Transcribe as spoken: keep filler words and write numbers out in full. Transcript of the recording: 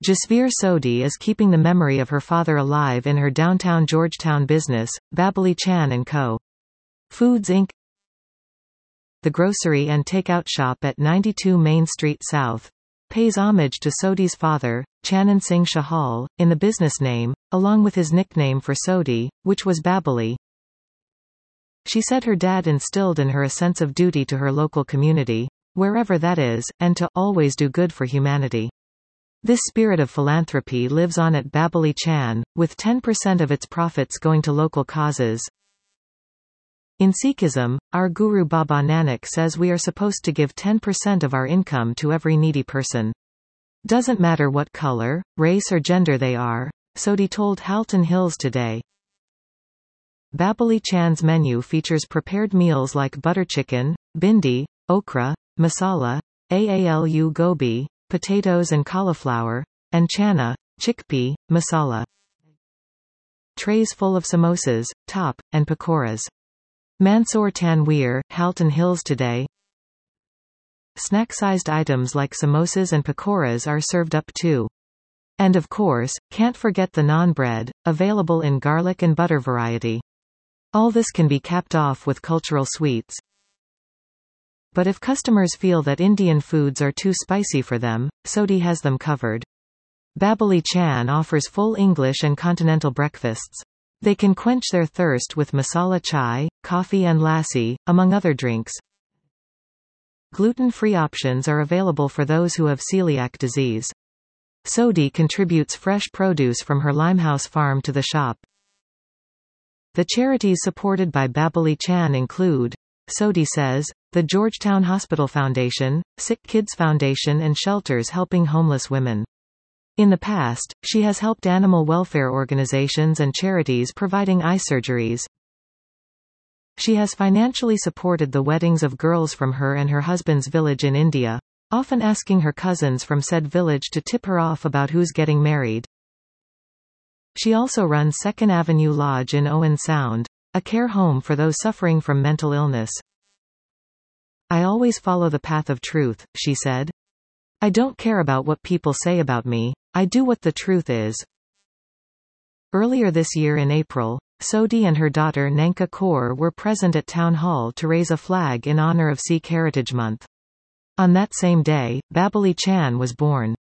Jasveer Sodhi is keeping the memory of her father alive in her downtown Georgetown business, Babali Chan and Co. Foods Incorporated. The grocery and takeout shop at ninety-two Main Street South pays homage to Sodhi's father, Chanan Singh Chahal, in the business name, along with his nickname for Sodhi, which was Babali. She said her dad instilled in her a sense of duty to her local community, wherever that is, and to always do good for humanity. This spirit of philanthropy lives on at Babali Chan, with ten percent of its profits going to local causes. In Sikhism, our Guru Baba Nanak says we are supposed to give ten percent of our income to every needy person. Doesn't matter what color, race or gender they are, Sodhi told Halton Hills Today. Babali Chan's menu features prepared meals like butter chicken, bindi, okra, masala, aloo gobi, potatoes and cauliflower, and chana, chickpea, masala. Trays full of samosas, top, and pakoras. Mansoor Tanweer, Halton Hills Today. Snack-sized items like samosas and pakoras are served up too. And of course, can't forget the naan bread, available in garlic and butter variety. All this can be capped off with cultural sweets. But if customers feel that Indian foods are too spicy for them, Sodhi has them covered. Babali Chan offers full English and continental breakfasts. They can quench their thirst with masala chai, coffee and lassi, among other drinks. Gluten-free options are available for those who have celiac disease. Sodhi contributes fresh produce from her Limehouse farm to the shop. The charities supported by Babali Chan include, Sodhi says, the Georgetown Hospital Foundation, Sick Kids Foundation and shelters helping homeless women. In the past, she has helped animal welfare organizations and charities providing eye surgeries. She has financially supported the weddings of girls from her and her husband's village in India, often asking her cousins from said village to tip her off about who's getting married. She also runs Second Avenue Lodge in Owen Sound, a care home for those suffering from mental illness. I always follow the path of truth, she said. I don't care about what people say about me, I do what the truth is. Earlier this year in April, Sodhi and her daughter Nanka Kaur were present at Town Hall to raise a flag in honor of Sikh Heritage Month. On that same day, Babali Chan was born.